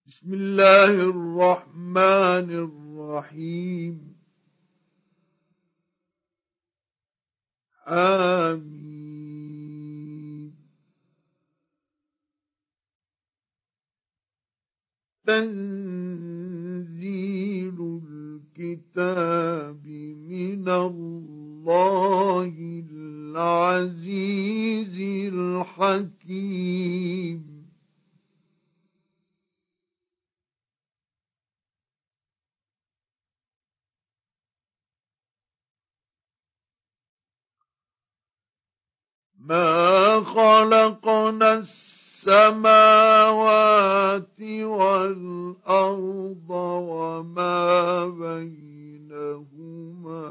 بسم الله الرحمن الرحيم. آمين. تنزيل الكتاب من الله العزيز الحكيم. ما خلقنا السماوات والأرض وما بينهما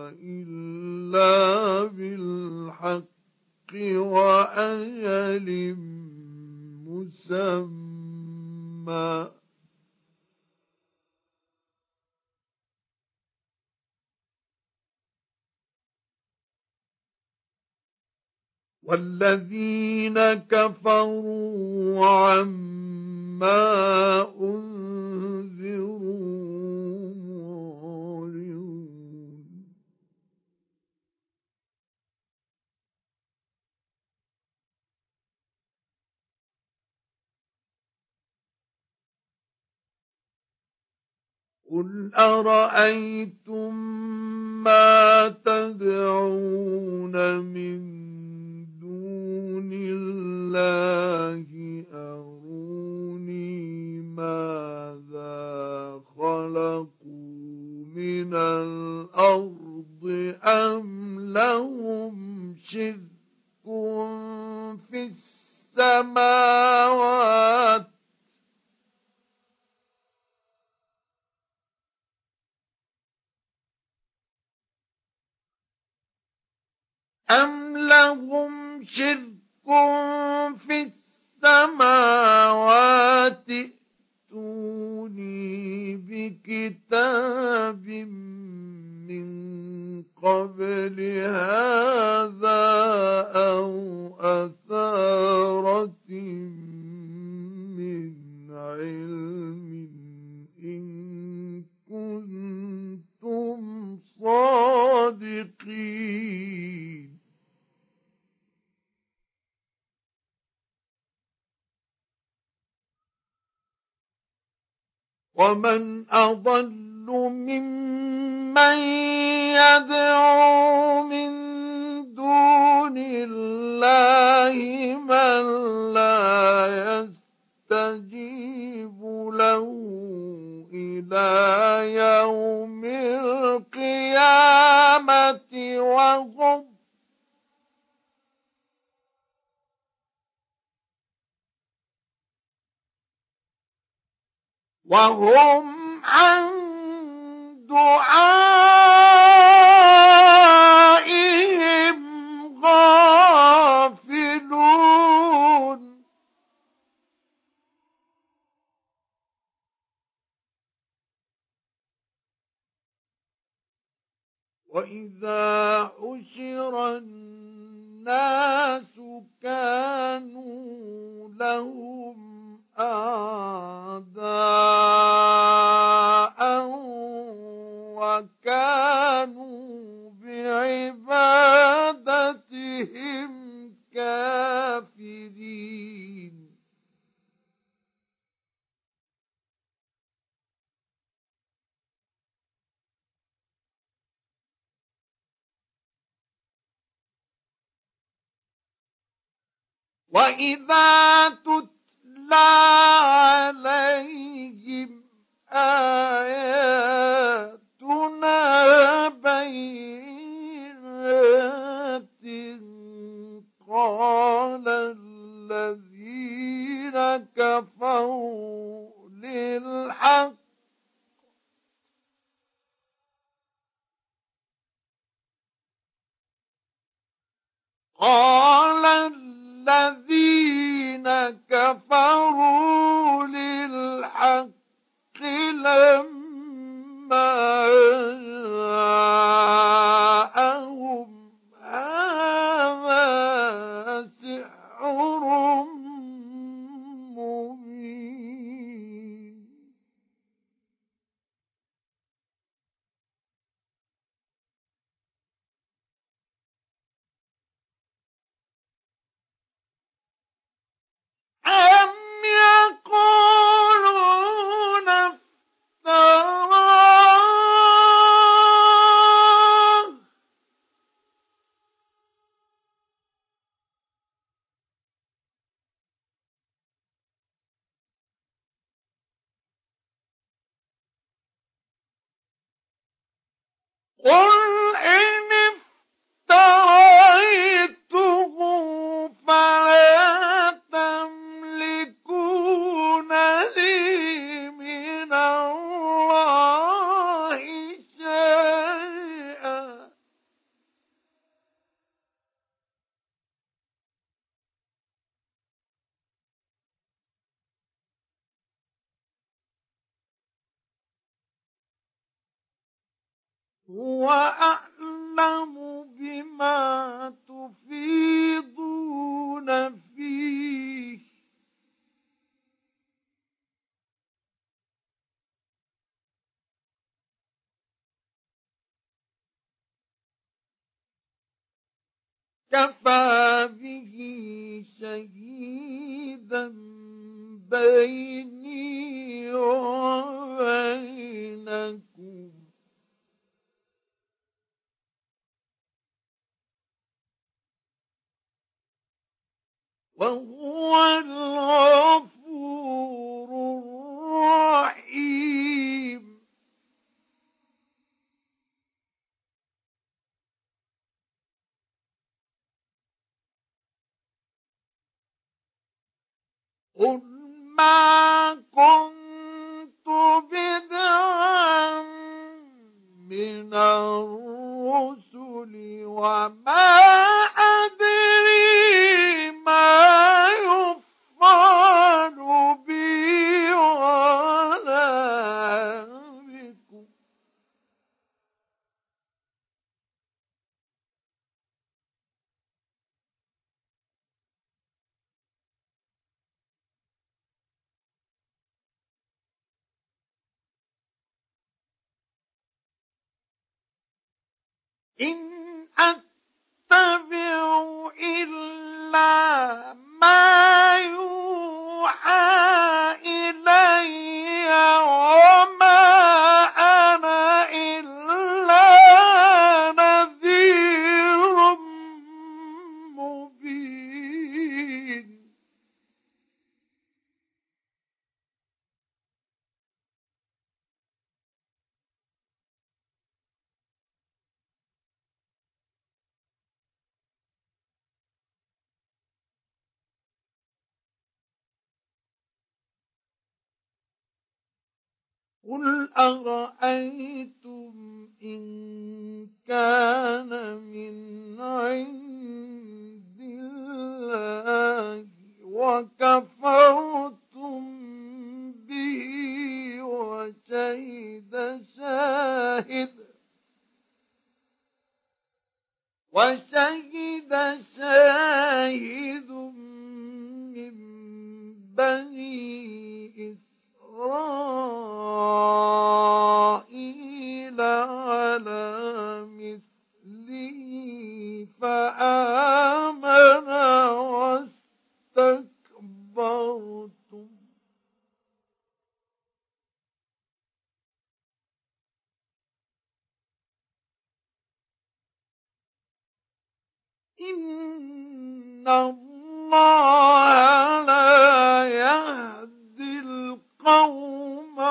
إلا بالحق وأجل مسمى. والذين كفروا عما أنذروا معرضون. قل أرأيتم ما تدعون من دون الله أروني ماذا خلقوا من الأرض أم لهم شرك في السماوات أم لهم شرك في السماوات ائتوني بكتاب من قبل هذا أو أثارة من علم إن كنتم صادقين. ومن أضل ممن يدعو من دون الله من لا يستجيب له إلى يوم القيامة وهم عن دعائهم غافلون. وإذا حشر الناس كانوا لهم أعداء وكانوا بعبادتهم كافرين. وإذا تتلى عليهم آياتنا بينات قال الذين كفروا للحق لما جاءهم هذا سحر مبين. قل إن افتريته فلا تملكون لي من الله شيئا هو أعلم بما تفيضون فيه كفى به شهيدا بيني وبينكم وهو الغفور الرحيم قل ما كنت بدعا من الرسل وما أدري ما يفعل بي ولا بكم إن أتبع إلا ما يوحى إلي وما أنا إلا نذير مبين قل أرأيتم إن كان من عند الله وكفرتم به وشهد شاهد من بني إسرائيل على مثله فآمن واستكبرتم إن الله لا يهدي القوم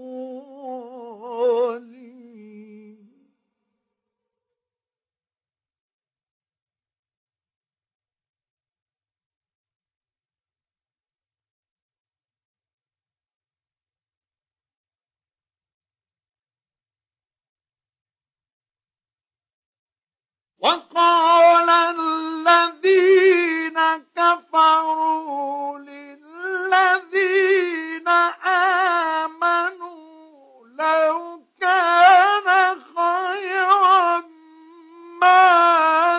الظالمين وقال الذين كفروا للذين آمنوا لو كان خيرا ما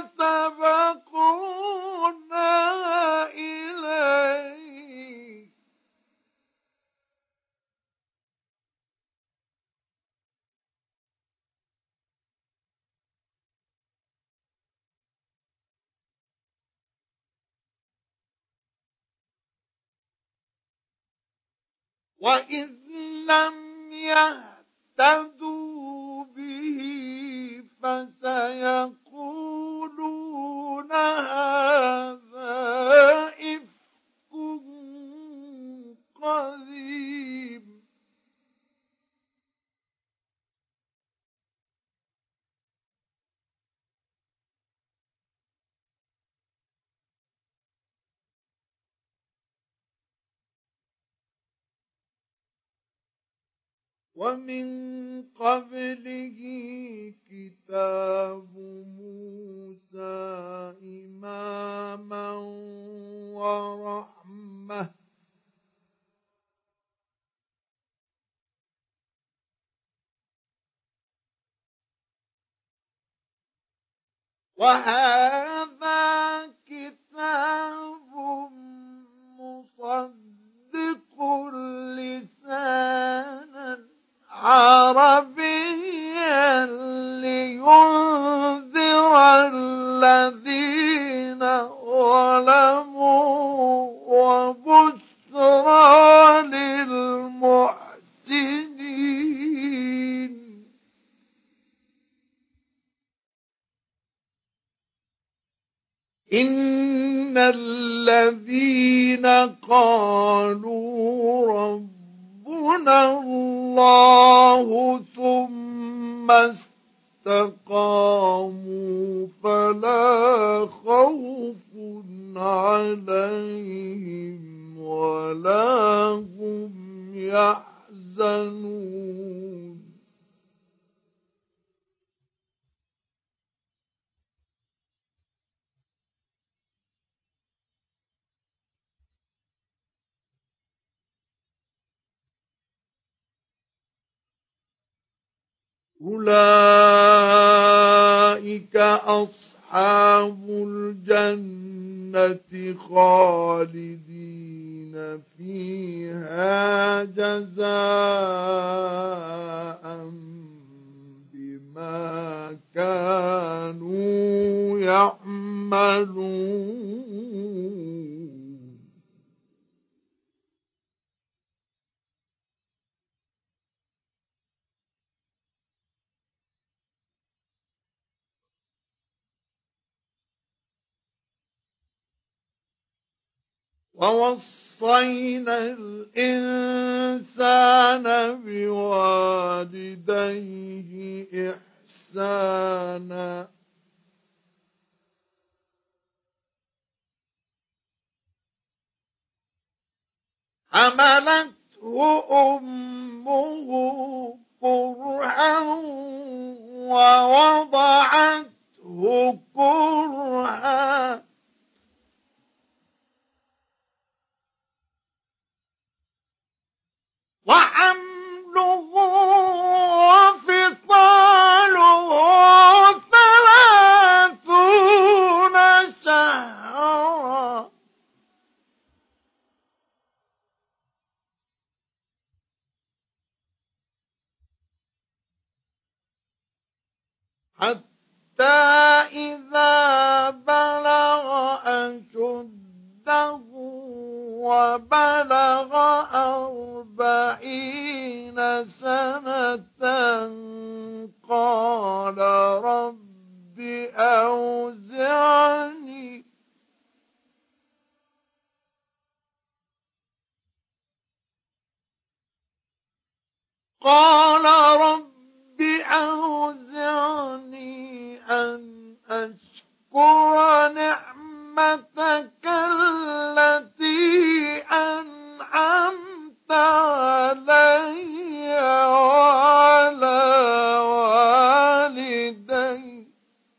سبقونا إليه وإذ لم يهتدوا به فسيقولون هذا إفك قديم ومن قبله كتاب موسى إماما ورحمة وهذا كتاب مصدق لسانا عربيا لينذر الذين ظلموا وبشرى للمحسنين إن الذين قالوا ربنا الله ثم استقاموا فلا خوف عليهم ولا هم يحزنون أولئك أصحاب الجنة خالدين فيها جزاء بما كانوا يعملون ووصينا الإنسان بوالديه إحسانا حملته أمه كرها ووضعته كرها وحمله وفصاله 30 شهرا حتى إذا بلغ أشده وبلغ 40 سنة قال رب أوزعني أن أشكر نعمتك التي أنعمت علي وعلى والدي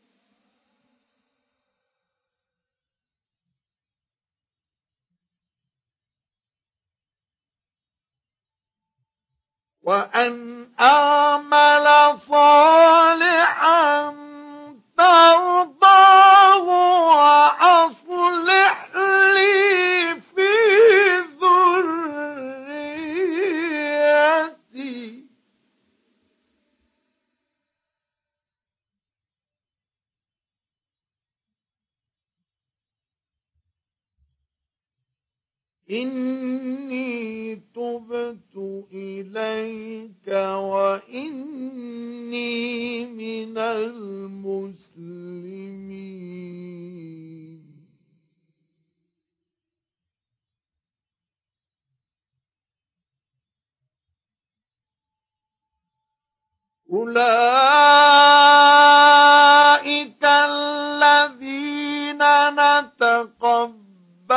وأن أعمل صالحا ترضاه وأصلح لي في ذريتي إني تبت إليك وإني من المسلمين أولئك الذين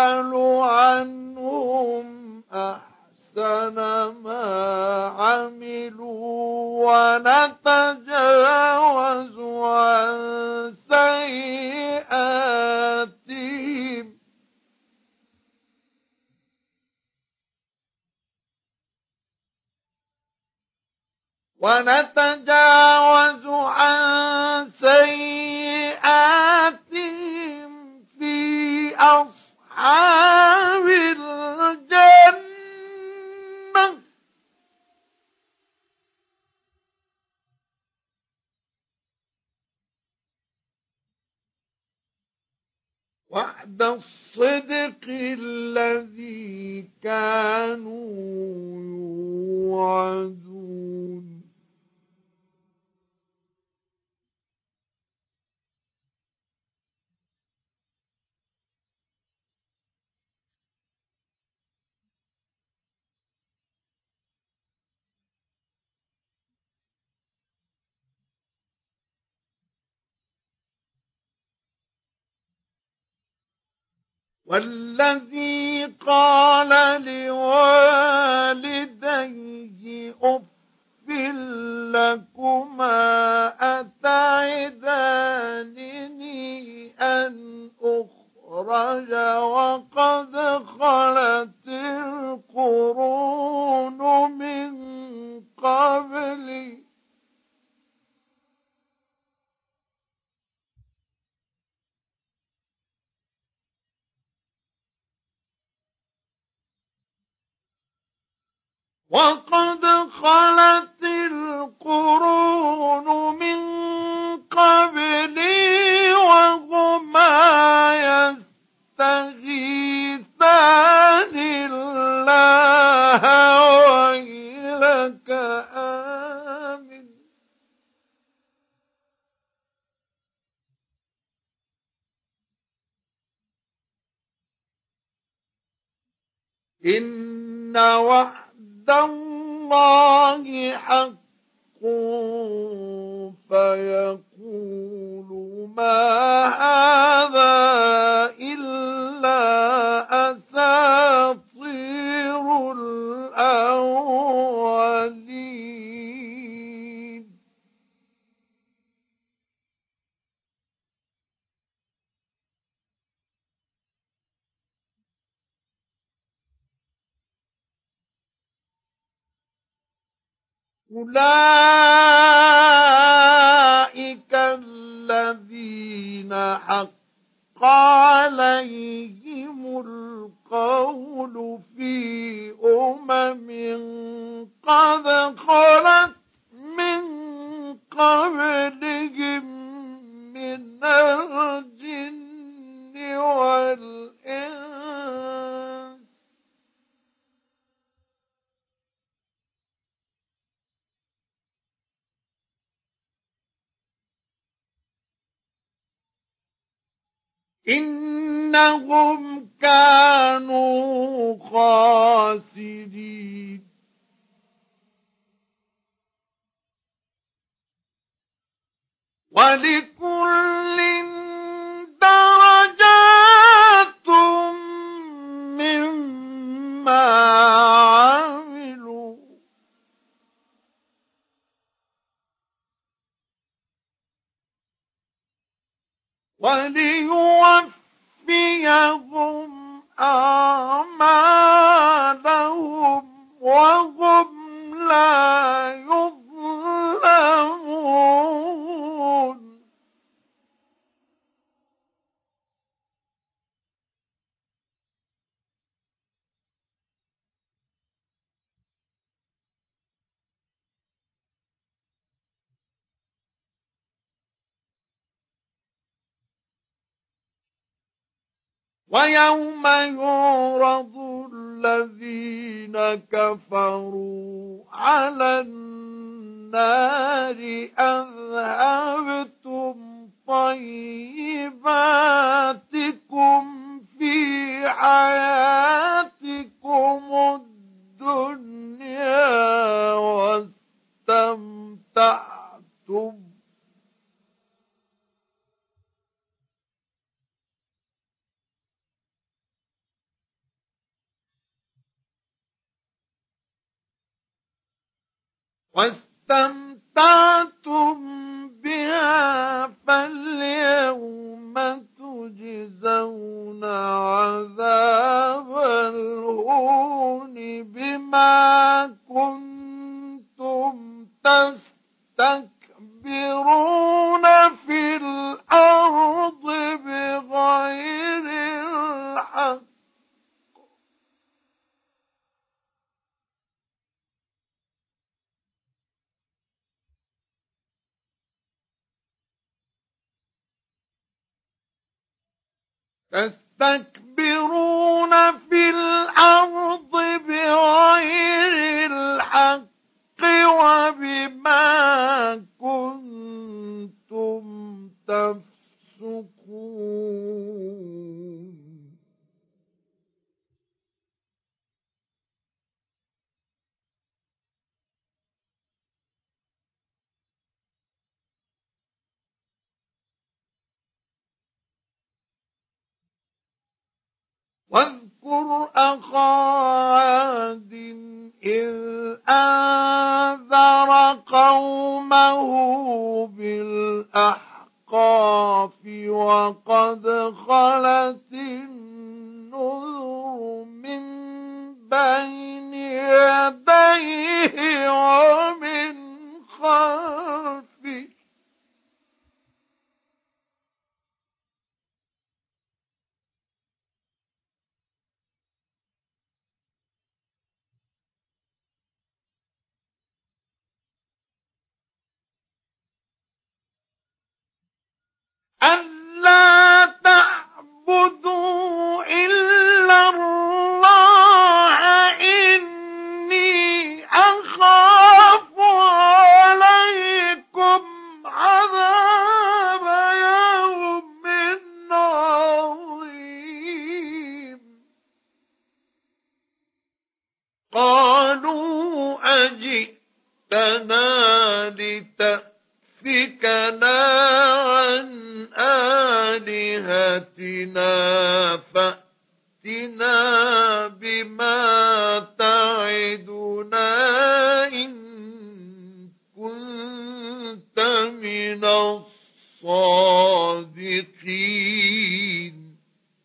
نتقبل عنهم أحسن ما عملوا ونتجاوز عن سيئاتهم في أصحاب الجنة وعد الصدق الذي كانوا يوعدون والذي قال لوالديه أف لكما أتعدانني أن أخرج وقد خلت القرون من قبلي وقد خلت القرون من قبلي وهما يستغيثان الله ويلك آمن إن وعد الله حق فيقول ما هذا إلا أساطير الأولين أولئك الذين حق عليهم القول في قد خلت من قبلهم من الجن والإنس إنهم كانوا خاسرين ولكل درجات مما عملوا وليوفيهم أعمالهم وهم لا يظلمون ويوم يعرض الذين كفروا على النار أذهبتم طيباتكم في حياتكم الدنيا واستمتعتم بها فاليوم تجزون عذاب الهون بما كنتم تستكبرون في الأرض بغير الحق. تستكبرون في الأرض بغير الحق وبما كنتم تفسقون. واذكر أخا عاد إذ أنذر قومه بالأحقاف وقد خلت النذر من بين يديه ومن خلفه ألا تعبدوا إلا الله إني أخاف عليكم عذاب يوم عظيم. قالوا أجئتنا لتأفكنا عن آلهتنا فأتنا بما تعدنا إن كنت من الصادقين.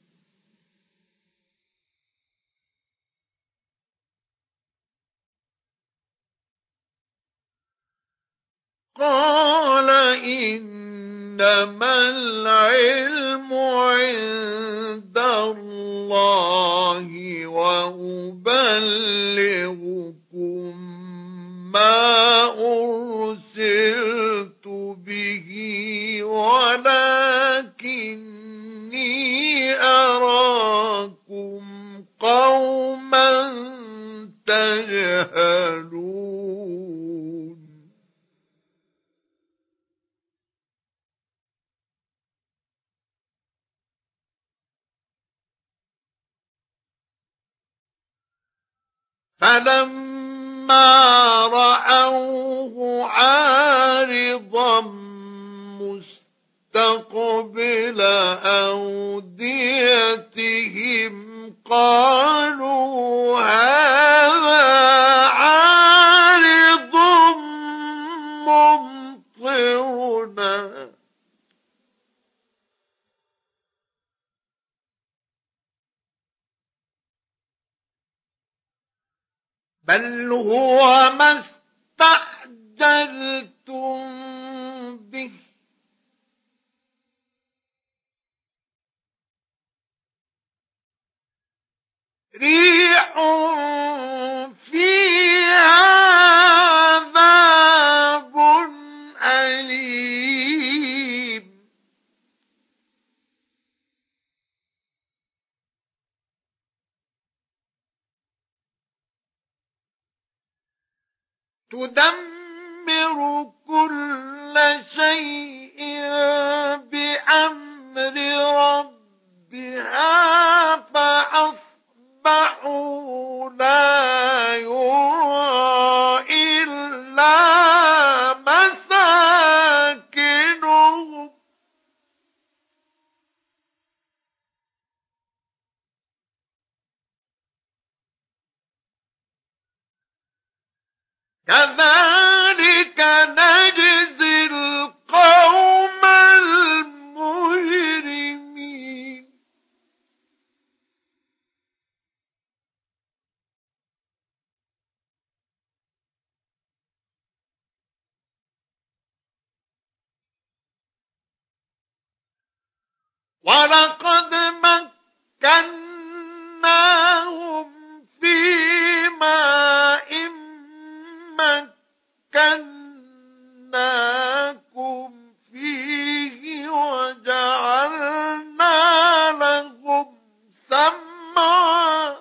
قال إنما العلم عند الله وأبلغكم ما أرسلت به ولكني أراكم قوما تجهلون. فلما رأوه عارضا مستقبل أوديتهم قالوا هذا عارض ممطرنا بل هو ما استعجلتم به ريح فيها عذاب أليم تدمر كل شيء بأمر ربها فأصبحوا لا يرى إلا مساكنهم كذلك نجزي القوم المجرمين. ولقد مكناهم في ماء مكناكم فيه وجعلنا لهم سمعا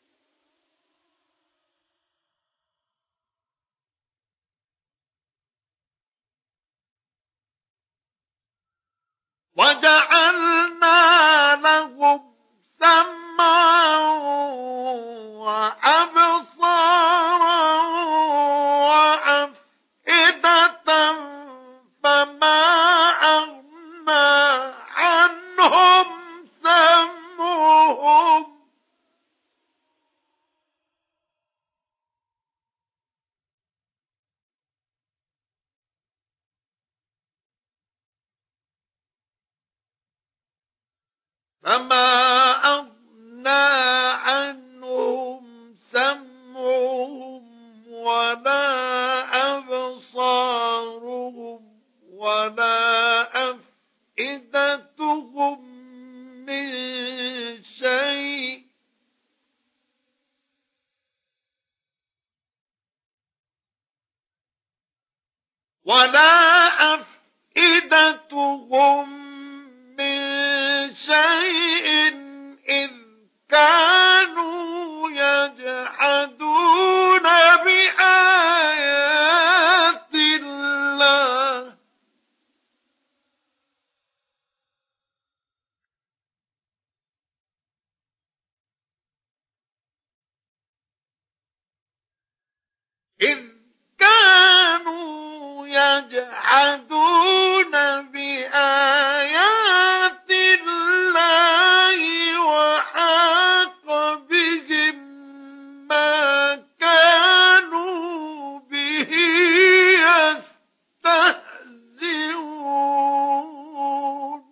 وأبصارا وأفئدة فما أغنى عنهم سمعهم ولا أبصارهم ولا أفئدتهم من شيء ولا أفئدتهم من شيء إذ كانوا يجحدون بآيات الله إذ كانوا يجحدون بآيات الله وحاق بهم ما كانوا به يستهزئون.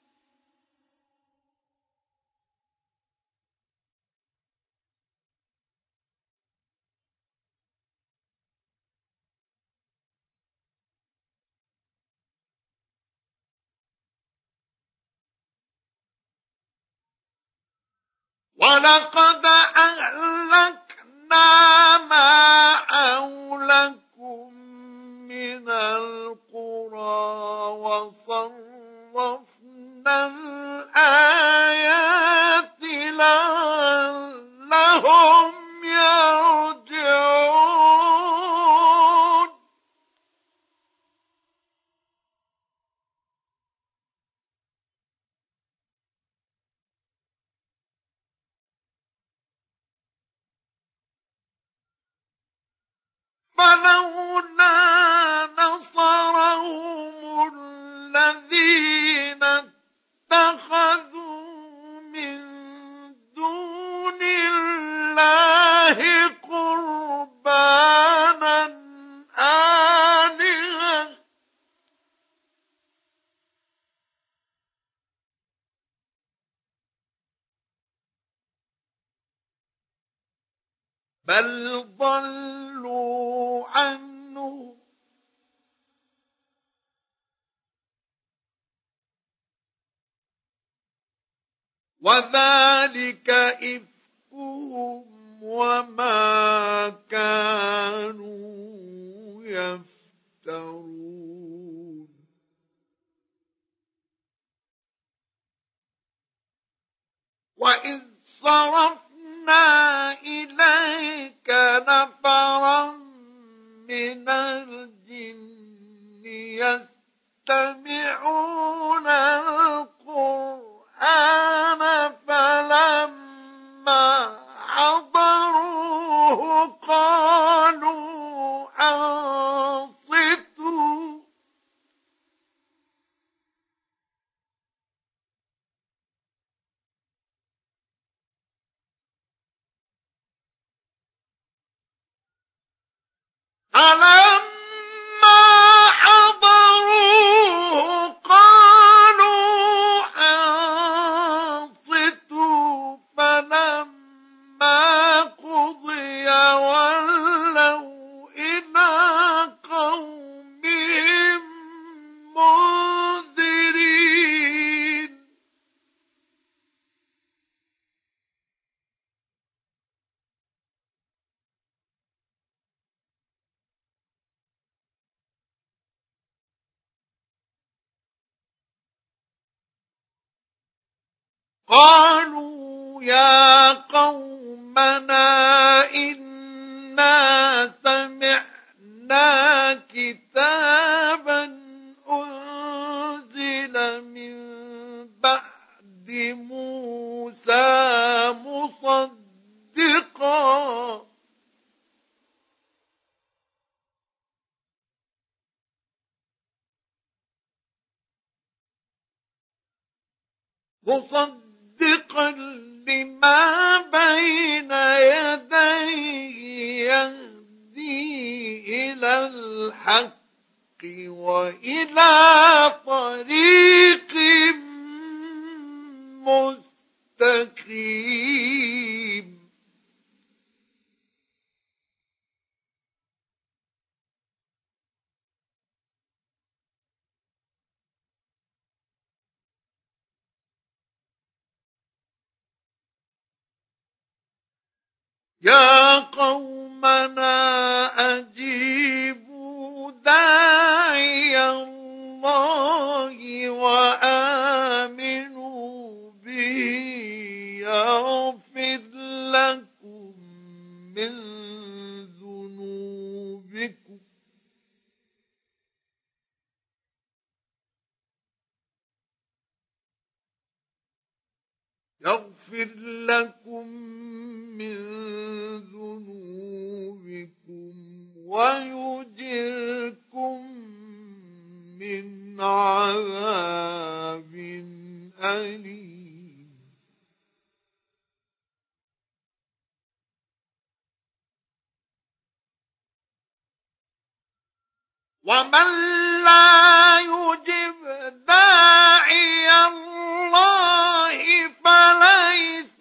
ولقد أهلكنا ما حولكم من القرى وصرفنا الآيات لعلهم يرجعون. فلولا نصرهم الذين اتخذوا من دون الله قربانا آلهة بل ضلوا عنه وذلك إفكهم وما كانوا يفترون. وإذ صرفنا إليك نفرا من الجن يستمعون القرآن فلما حضروه قالوا أنصتوا فلما قالوا يا قومنا إنا سمعنا كتابا أنزل من بعد موسى مصدقا لما بين يديه يهدي إلى الحق وإلى طريق مستقيم. يا قومنا أجيبوا داعي الله وآمنوا به يغفر لكم من ذنوبكم ويجركم من عذاب أليم. ومن لا يجب داعي الله فليس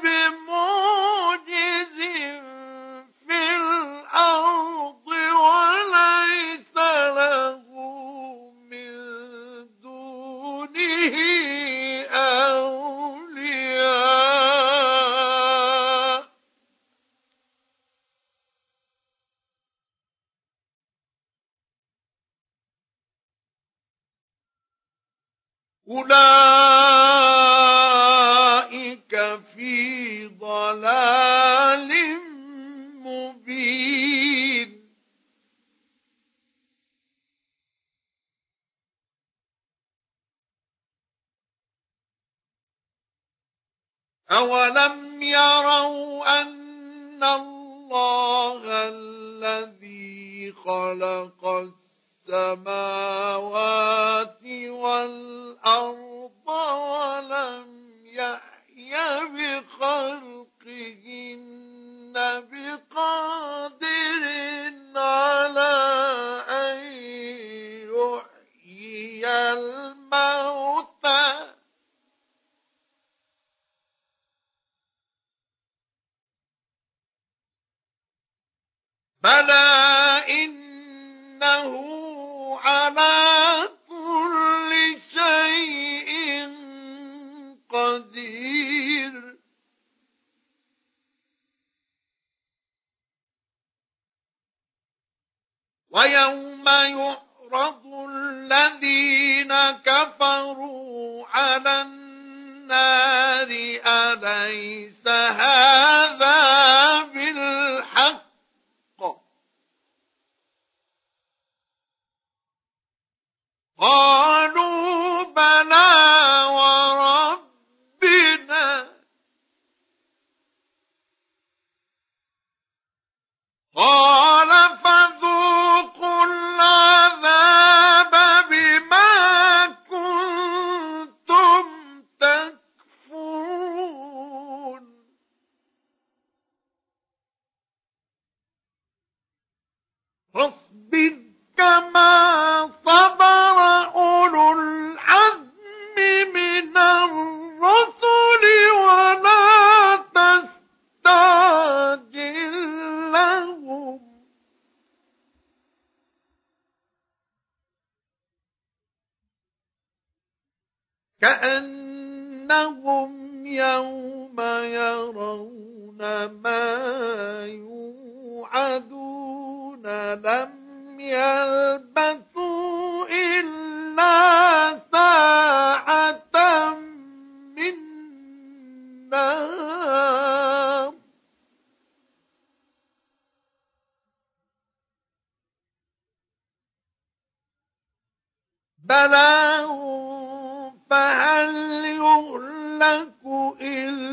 بمعجز في الأرض وليس له من دونه أولياء. أولئك في ضلال مبين. أولم يروا أن الله الذي خلق السماوات والأرض ولم يحي بخلقهن بقادر على أن يحيي الموتى بلى إنه على كل شيء قدير. ويوم يعرض الذين كفروا على النار أليس هذا بالحق قالوا بلى وربنا قال فذوقوا العذاب بما كنتم تكفرون. فاصبر كما صبر أولو العزم من الرسل ولا تستعجل لهم كأنهم يوم يرون ما يوعدون لم يلبثوا إلا ساعة من ابتلاهم فهل يهلك إلا